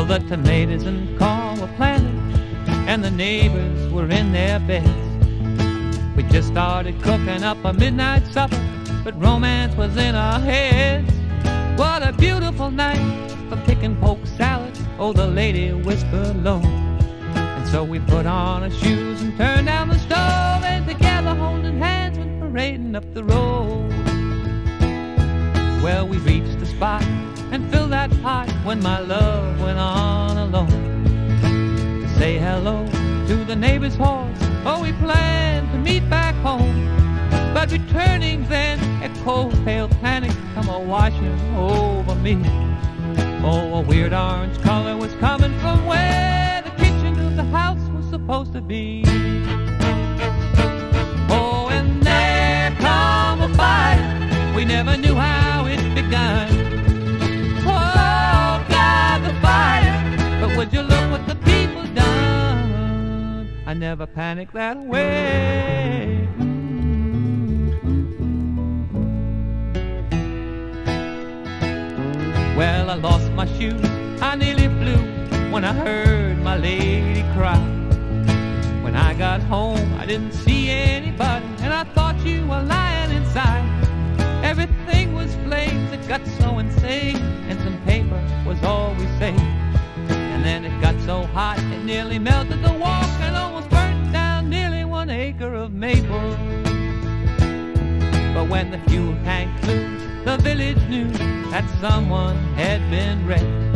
the tomatoes and corn were planted, and the neighbors were in their beds. We just started cooking up a midnight supper, but romance was in our heads. What a beautiful night for picking poke salad, oh, the lady whispered low. And so we put on our shoes and turned down the stove, and together holding hands went parading up the road. Well, we reached the spot and filled that pot when my love went on alone to say hello to the neighbor's horse. Oh, we planned to meet back home, but returning then, a cold, pale panic come a-washing over me. Oh, a weird orange color was coming from where the kitchen of the house was supposed to be. Oh, and there come a fire, we never knew how it begun. Oh, God, the fire, but would you look what the people done? I never panicked that way. Well, I lost my shoes, I nearly flew when I heard my lady cry. When I got home, I didn't see anybody, and I thought you were lying inside. Everything was flames, it got so insane, and some paper was all we saved. And then it got so hot, it nearly melted the walk and almost burnt down nearly 1 acre of maple. But when the fuel tank flew, the village knew that someone had been wrecked.